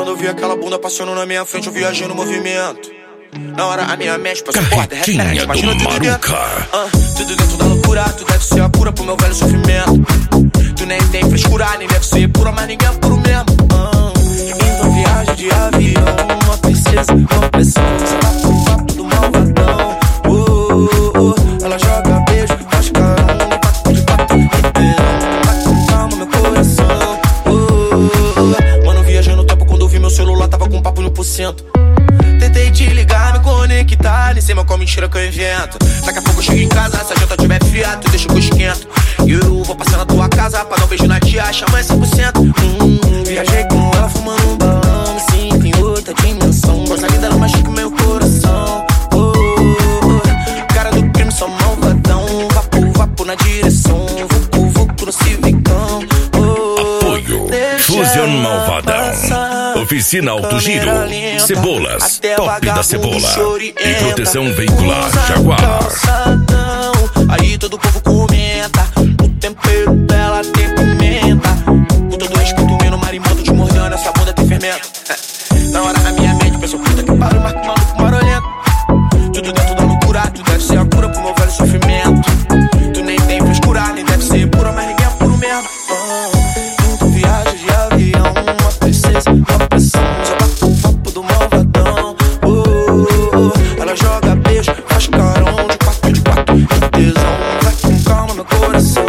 quando eu vi aquela bunda passando na minha frente, eu viajei no movimento. Na hora a minha mente passou porta, repete, imagina tudo dentro. Tudo dentro da loucura, tu deve ser a cura pro meu velho sofrimento. Tu nem tem frescura, nem deve ser pura, mas ninguém é puro mesmo. Então viagem de avião, uma princesa, uma pressão. Você tá pro papo do malvadão. Ela joga beijo, faz carão, de quatro inteirão. Vai com calma meu coração. Mano, viajei no tempo quando eu vi meu celular, tava com papo 1%. Tentei te ligar, me conectar, nem sei mais qual mentira que eu invento. Daqui a pouco eu chego em casa, se a janta tiver fria, tu deixa que eu esquento. E eu vou passar na tua casa pra dar um beijo na tia, chama 100%. Viajei com ela fumando um balão, me sinto em outra dimensão. Coisa linda, ela machuca o meu coração. Cara do crime, só malvadão. Vapo na direção, vucu no civicão. Apoio Fusion Malvadão, Oficina Alto Giro, Cebolas, Top da Cebola e Proteção Veicular Jaguar. Aí todo o povo comenta, o tempero dela tem pimenta. Com todo respeito, meu marimbondo te mordendo, essa bunda tem fermento. Na hora a minha mente pensou, puta que pariu, marca maluco marolento. Tudo dentro da loucura, tu deve ser a cura pro meu velho sofrimento. Tu nem tem frescura, nem deve ser pura, mas ninguém é puro mesmo. Então viagem de avião, uma princesa, uma pressão. Só bate o papo do malvadão. Ela joga beijo, faz carão, de quatro, de tesão. Vai com calma meu coração.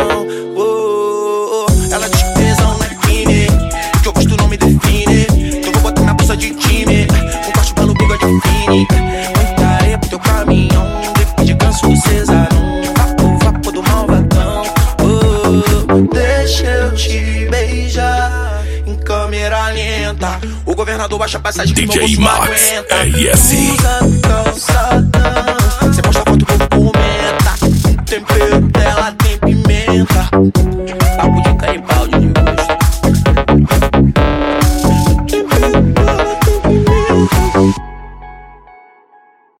Ela diz que tesão não é crime, que eu gosto não me define. Então vou botar minha bolsa de time, um corte pelo bigode fine. Muita areia pro teu caminhão, depois de ganso do cesarão. Vapo do malvadão. Deixa eu te beijar em câmera lenta. O governador baixa a passagem que meu bolso não aguenta. Usa calçadão, cê posta foto, o povo comenta. O tempero dela tem pimenta. Papo de canibal, de